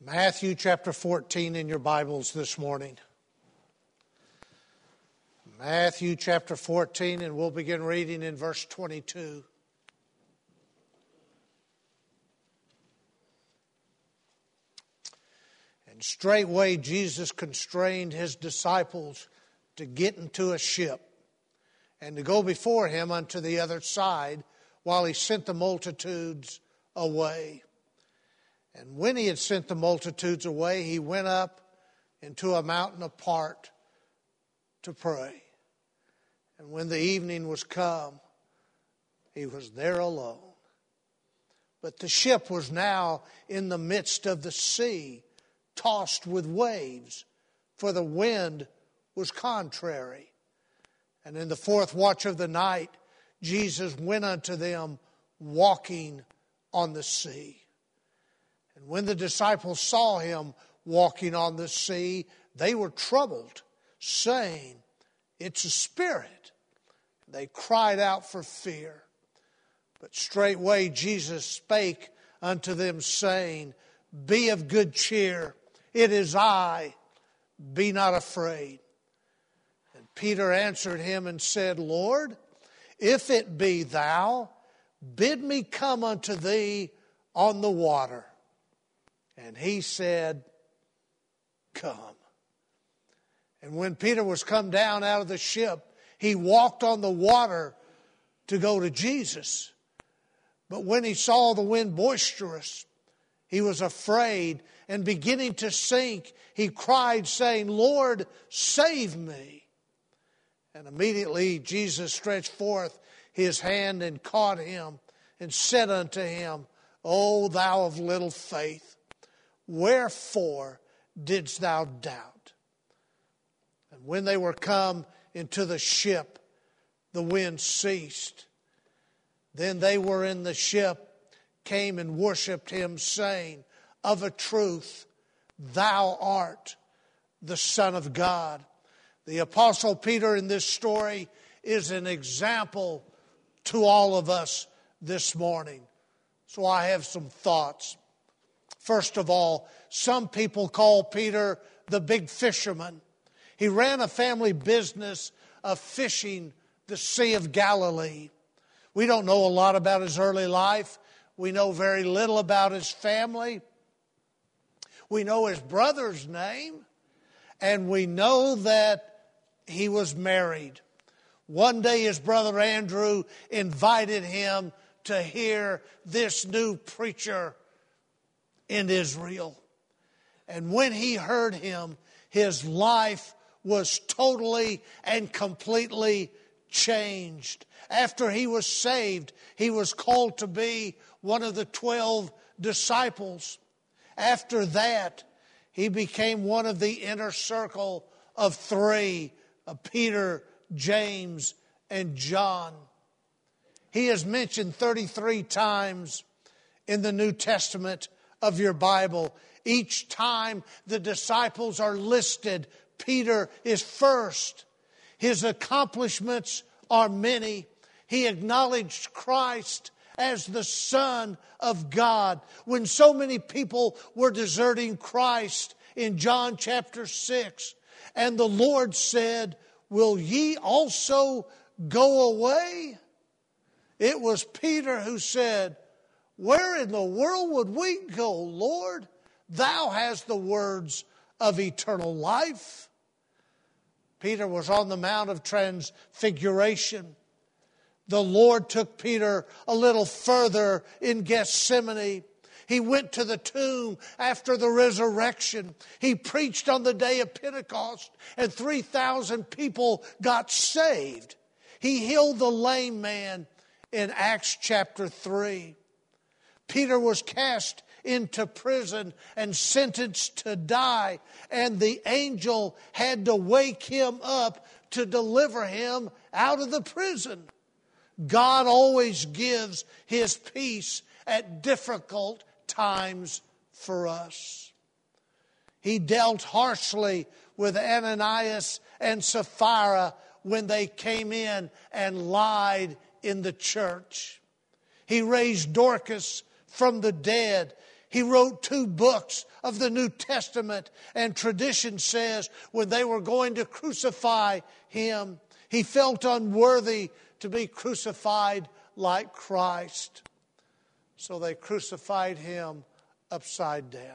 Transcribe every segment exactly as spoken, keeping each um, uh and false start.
Matthew chapter fourteen in your Bibles this morning. Matthew chapter fourteen, and we'll begin reading in verse twenty-two. And straightway Jesus constrained his disciples to get into a ship and to go before him unto the other side while he sent the multitudes away. And when he had sent the multitudes away, he went up into a mountain apart to pray. And when the evening was come, he was there alone. But the ship was now in the midst of the sea, tossed with waves, for the wind was contrary. And in the fourth watch of the night, Jesus went unto them walking on the sea. And when the disciples saw him walking on the sea, they were troubled, saying, "It's a spirit." They cried out for fear. But straightway Jesus spake unto them, saying, "Be of good cheer, it is I, be not afraid." And Peter answered him and said, "Lord, if it be thou, bid me come unto thee on the water." And he said, "Come." And when Peter was come down out of the ship, he walked on the water to go to Jesus. But when he saw the wind boisterous, he was afraid, and beginning to sink, he cried, saying, "Lord, save me." And immediately Jesus stretched forth his hand and caught him, and said unto him, "O thou of little faith, wherefore didst thou doubt?" And when they were come into the ship, the wind ceased. Then they were in the ship, came and worshipped him, saying, "Of a truth, thou art the Son of God." The Apostle Peter in this story is an example to all of us this morning. So I have some thoughts. First of all, some people call Peter the big fisherman. He ran a family business of fishing the Sea of Galilee. We don't know a lot about his early life. We know very little about his family. We know his brother's name, and we know that he was married. One day his brother Andrew invited him to hear this new preacher in Israel. And when he heard him, his life was totally and completely changed. After he was saved, he was called to be one of the twelve disciples. After that, he became one of the inner circle of three, of Peter, James, and John. He is mentioned thirty-three times in the New Testament of your Bible. Each time the disciples are listed, Peter is first. His accomplishments are many. He acknowledged Christ as the Son of God. When so many people were deserting Christ in John chapter six, and the Lord said, "Will ye also go away?" It was Peter who said, "Where in the world would we go, Lord? Thou hast the words of eternal life." Peter was on the Mount of Transfiguration. The Lord took Peter a little further in Gethsemane. He went to the tomb after the resurrection. He preached on the day of Pentecost, and three thousand people got saved. He healed the lame man in Acts chapter three. Peter was cast into prison and sentenced to die, and the angel had to wake him up to deliver him out of the prison. God always gives his peace at difficult times for us. He dealt harshly with Ananias and Sapphira when they came in and lied in the church. He raised Dorcas from the dead. He wrote two books of the New Testament, and tradition says when they were going to crucify him, he felt unworthy to be crucified like Christ. So they crucified him upside down.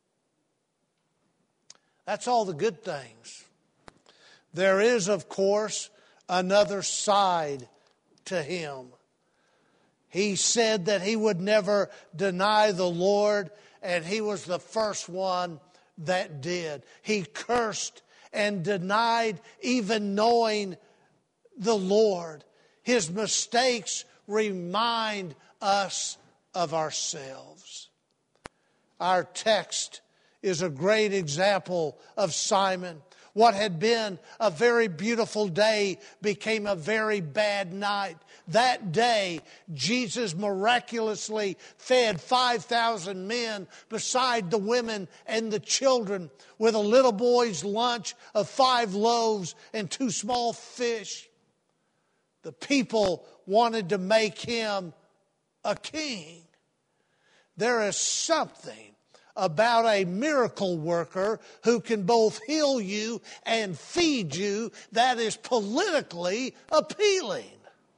That's all the good things. There is, of course, another side to him. He said that he would never deny the Lord, and he was the first one that did. He cursed and denied even knowing the Lord. His mistakes remind us of ourselves. Our text is a great example of Simon. What had been a very beautiful day became a very bad night. That day, Jesus miraculously fed five thousand men beside the women and the children with a little boy's lunch of five loaves and two small fish. The people wanted to make him a king. There is something about a miracle worker who can both heal you and feed you that is politically appealing.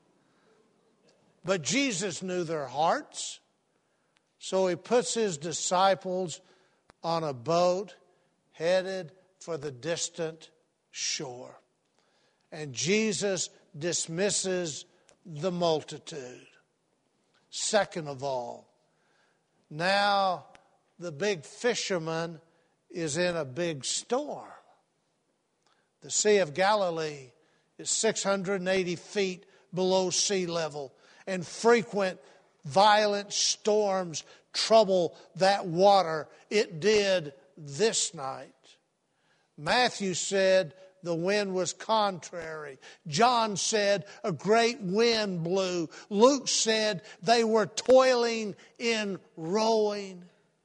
But Jesus knew their hearts, so he puts his disciples on a boat headed for the distant shore. And Jesus dismisses the multitude. Second of all, now the big fisherman is in a big storm. The Sea of Galilee is six hundred eighty feet below sea level, and frequent violent storms trouble that water. It did this night. Matthew said the wind was contrary. John said a great wind blew. Luke said they were toiling in rowing.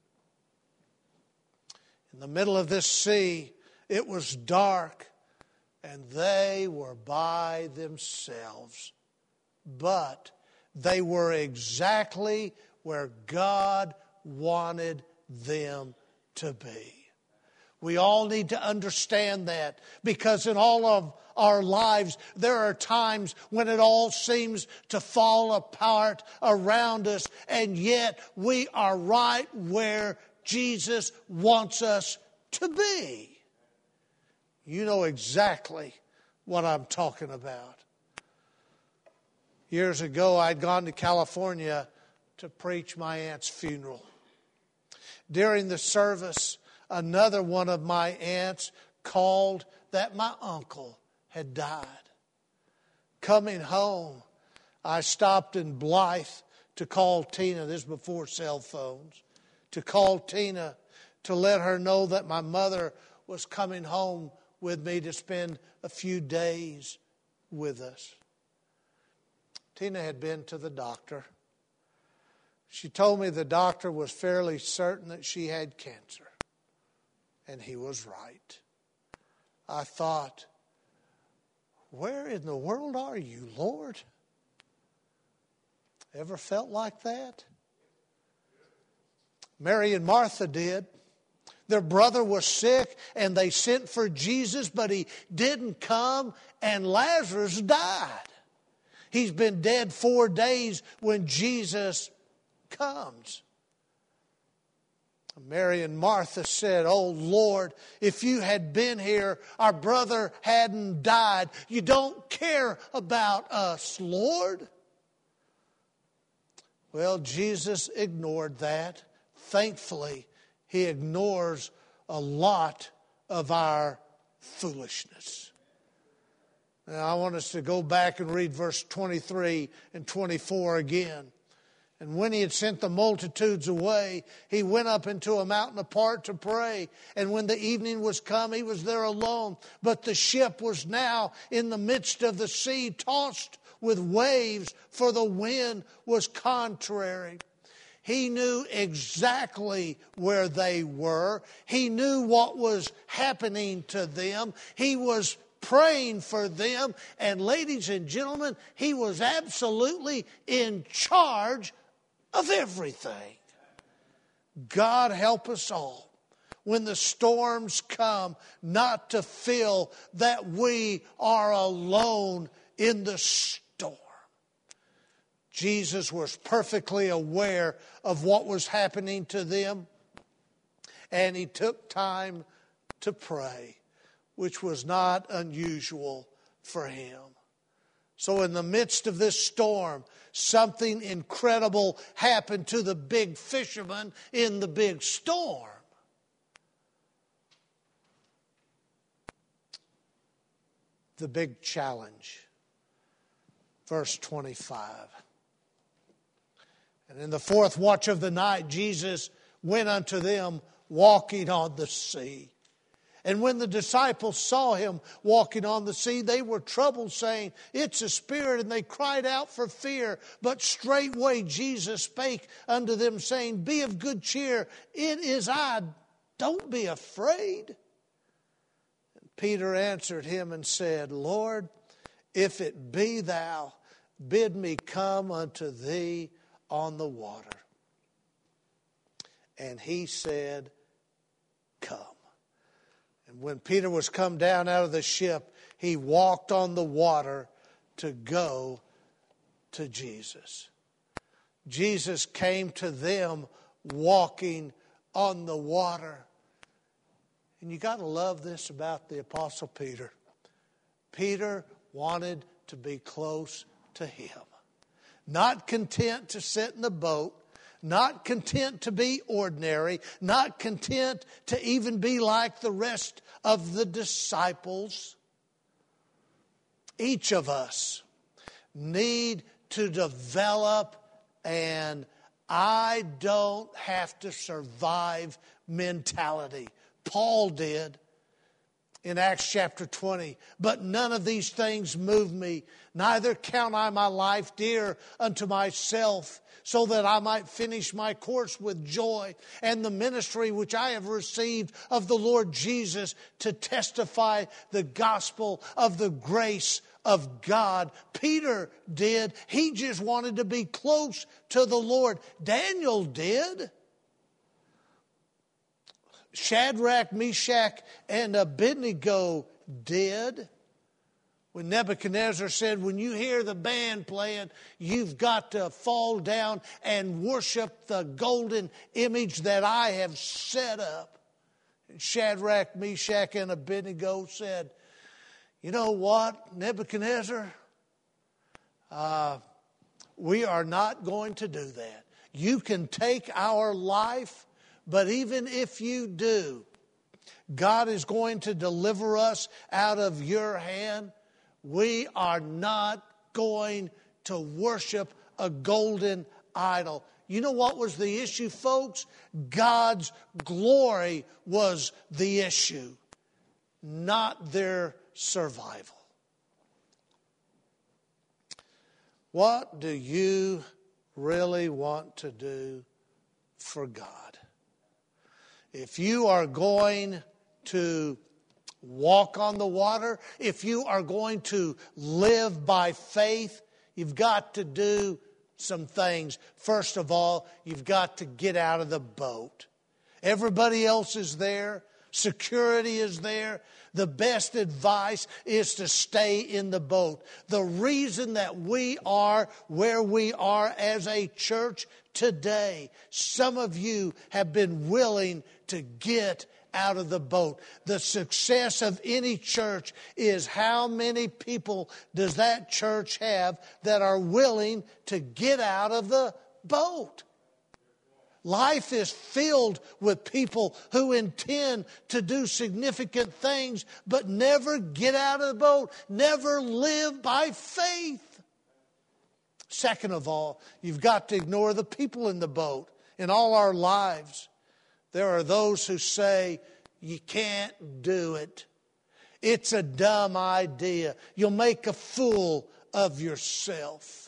In the middle of this sea, it was dark, and they were by themselves. But they were exactly where God wanted them to be. We all need to understand that, because in all of our lives, there are times when it all seems to fall apart around us, and yet we are right where Jesus wants us to be. You know exactly what I'm talking about. Years ago, I'd gone to California to preach my aunt's funeral. During the service, another one of my aunts called that my uncle had died. Coming home, I stopped in Blythe to call Tina. This is before cell phones. To call Tina to let her know that my mother was coming home with me to spend a few days with us. Tina had been to the doctor. She told me the doctor was fairly certain that she had cancer. And he was right. I thought, where in the world are you, Lord? Ever felt like that? Mary and Martha did. Their brother was sick, and they sent for Jesus, but he didn't come, and Lazarus died. He's been dead four days when Jesus comes. Mary and Martha said, "Oh Lord, if you had been here, our brother hadn't died. You don't care about us, Lord." Well, Jesus ignored that. Thankfully, he ignores a lot of our foolishness. Now, I want us to go back and read verse twenty-three and twenty-four again. And when he had sent the multitudes away, he went up into a mountain apart to pray. And when the evening was come, he was there alone. But the ship was now in the midst of the sea, tossed with waves, for the wind was contrary. He knew exactly where they were. He knew what was happening to them. He was praying for them. And ladies and gentlemen, he was absolutely in charge of everything. God help us all, when the storms come, not to feel that we are alone in the storm. Jesus was perfectly aware of what was happening to them, and he took time to pray, which was not unusual for him. So in the midst of this storm, something incredible happened to the big fisherman in the big storm. The big challenge. Verse twenty-five. And in the fourth watch of the night, Jesus went unto them walking on the sea. And when the disciples saw him walking on the sea, they were troubled, saying, It's a spirit, and they cried out for fear. But straightway Jesus spake unto them, saying, Be of good cheer, it is I, don't be afraid. And Peter answered him and said, Lord, if it be thou, bid me come unto thee on the water. And he said, Come. And when Peter was come down out of the ship, he walked on the water to go to Jesus. Jesus came to them walking on the water. And you got to love this about the Apostle Peter. Peter wanted to be close to him. Not content to sit in the boat, not content to be ordinary, not content to even be like the rest of the disciples. Each of us need to develop an I don't have to survive mentality. Paul did in Acts chapter twenty. But none of these things move me. Neither count I my life dear unto myself, so that I might finish my course with joy and the ministry which I have received of the Lord Jesus to testify the gospel of the grace of God. Peter did. He just wanted to be close to the Lord. Daniel did. Shadrach, Meshach, and Abednego did. When Nebuchadnezzar said, when you hear the band playing, you've got to fall down and worship the golden image that I have set up. And Shadrach, Meshach, and Abednego said, you know what, Nebuchadnezzar? Uh, we are not going to do that. You can take our life, but even if you do, God is going to deliver us out of your hand. We are not going to worship a golden idol. You know what was the issue, folks? God's glory was the issue, not their survival. What do you really want to do for God? If you are going to walk on the water, if you are going to live by faith, you've got to do some things. First of all, you've got to get out of the boat. Everybody else is there. Security is there. The best advice is to stay in the boat. The reason that we are where we are as a church today, some of you have been willing to get out of the boat. The success of any church is how many people does that church have that are willing to get out of the boat. Life is filled with people who intend to do significant things but never get out of the boat, never live by faith. Second of all, you've got to ignore the people in the boat. In all our lives, there are those who say, you can't do it. It's a dumb idea. You'll make a fool of yourself.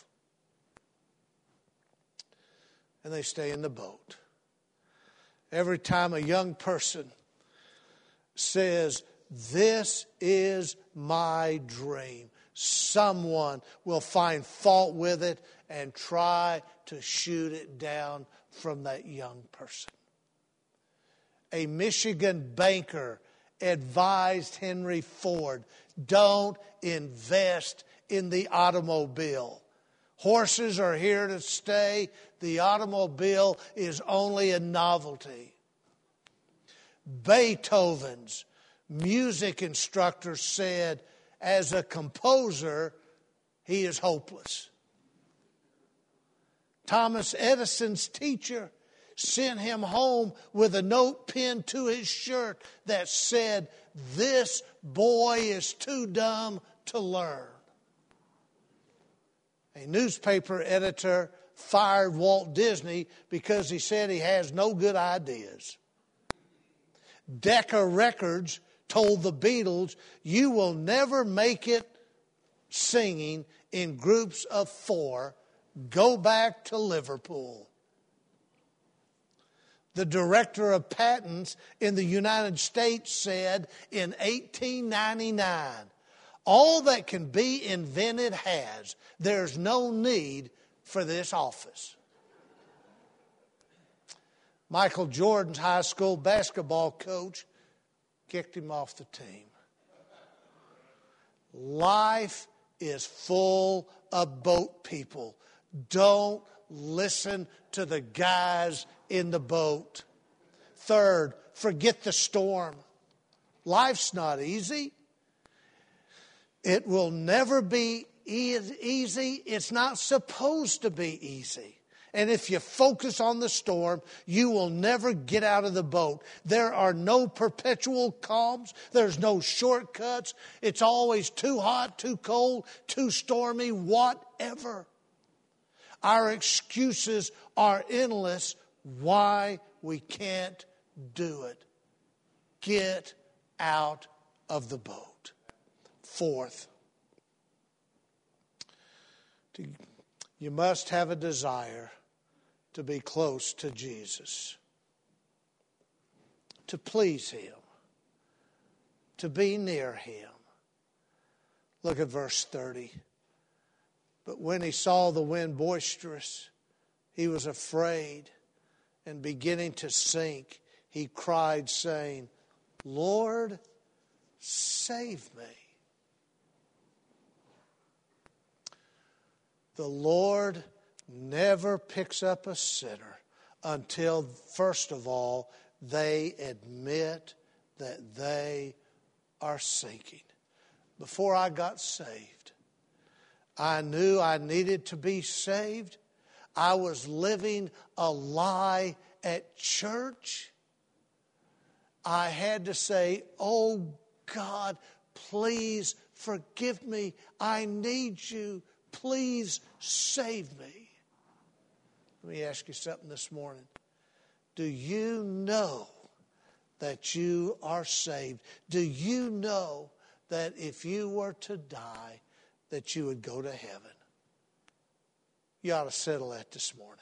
And they stay in the boat. Every time a young person says, this is my dream, someone will find fault with it and try to shoot it down from that young person. a Michigan banker, advised Henry Ford, don't invest in the automobile. Horses are here to stay. The automobile is only a novelty. Beethoven's music instructor said, as a composer, he is hopeless. Thomas Edison's teacher sent him home with a note pinned to his shirt that said, this boy is too dumb to learn. A newspaper editor fired Walt Disney because he said he has no good ideas. Decca Records told the Beatles, you will never make it singing in groups of four. Go back to Liverpool. The director of patents in the United States said in eighteen ninety-nine, all that can be invented has. There's no need for this office. Michael Jordan's high school basketball coach kicked him off the team. Life is full of boat people. Don't listen to the guys in the boat. Third, forget the storm. Life's not easy. It will never be easy. It's not supposed to be easy. And if you focus on the storm, you will never get out of the boat. There are no perpetual calms. There's no shortcuts. It's always too hot, too cold, too stormy, whatever. Our excuses are endless why we can't do it. Get out of the boat. Fourth, you must have a desire to be close to Jesus, to please Him, to be near Him. Look at verse thirty. But when he saw the wind boisterous, he was afraid, and beginning to sink, he cried, saying, Lord, save me. The Lord never picks up a sinner until, first of all, they admit that they are sinking. Before I got saved, I knew I needed to be saved. I was living a lie at church. I had to say, oh God, please forgive me. I need you. Please save me. Let me ask you something this morning. Do you know that you are saved? Do you know that if you were to die, that you would go to heaven? You ought to settle that this morning.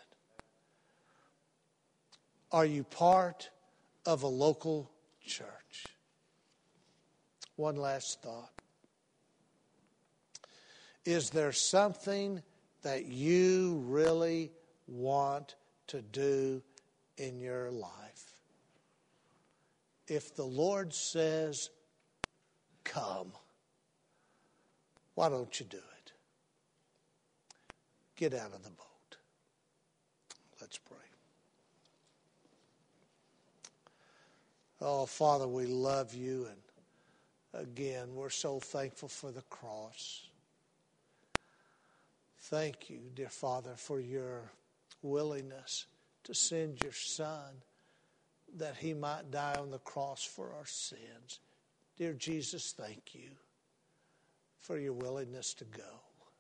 Are you part of a local church? One last thought. Is there something that you really want to do in your life? If the Lord says, come, why don't you do it? Get out of the boat. Let's pray. Oh, Father, we love you, and again, we're so thankful for the cross. Thank you, dear Father, for your willingness to send your Son that he might die on the cross for our sins. Dear Jesus, thank you for your willingness to go,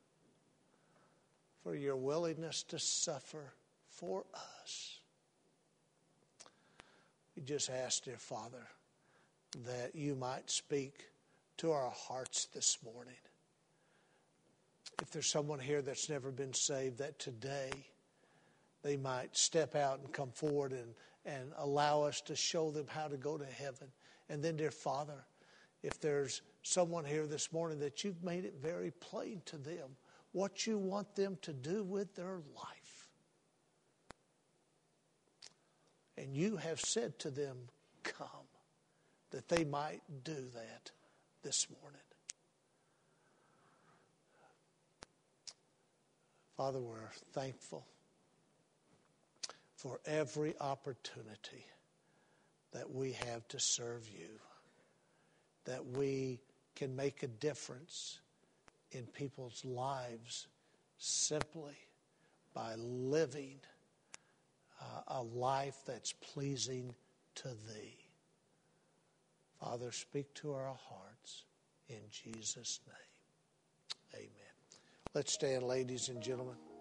for your willingness to suffer for us. We just ask, dear Father, that you might speak to our hearts this morning. If there's someone here that's never been saved, that today they might step out and come forward and, and allow us to show them how to go to heaven. And then, dear Father, if there's someone here this morning that you've made it very plain to them what you want them to do with their life, and you have said to them, come, that they might do that this morning. Father, we're thankful for every opportunity that we have to serve you, that we can make a difference in people's lives simply by living uh, a life that's pleasing to Thee. Father, speak to our hearts in Jesus' name. Amen. Let's stand, ladies and gentlemen.